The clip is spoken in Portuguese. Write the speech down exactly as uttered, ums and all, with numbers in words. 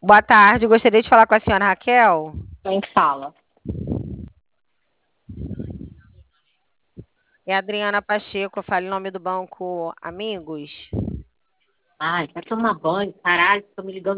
Boa tarde, gostaria de falar com a senhora Raquel. Quem que fala? É a Adriana Pacheco, eu falo em nome do Banco Amigos. Ai, vai tomar banho, caralho, tô me ligando